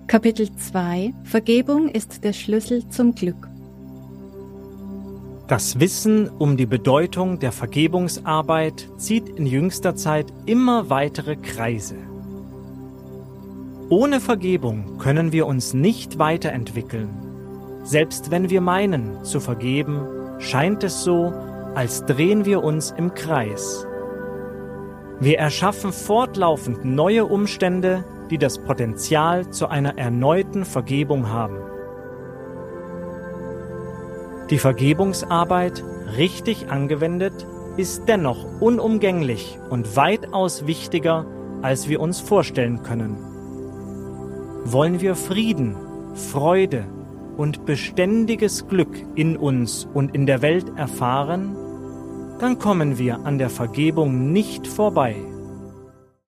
Kapitel 2 – Vergebung ist der Schlüssel zum Glück. Das Wissen um die Bedeutung der Vergebungsarbeit zieht in jüngster Zeit immer weitere Kreise. Ohne Vergebung können wir uns nicht weiterentwickeln. Selbst wenn wir meinen, zu vergeben, scheint es so, als drehen wir uns im Kreis. Wir erschaffen fortlaufend neue Umstände, die das Potenzial zu einer erneuten Vergebung haben. Die Vergebungsarbeit, richtig angewendet, ist dennoch unumgänglich und weitaus wichtiger, als wir uns vorstellen können. Wollen wir Frieden, Freude und beständiges Glück in uns und in der Welt erfahren, dann kommen wir an der Vergebung nicht vorbei.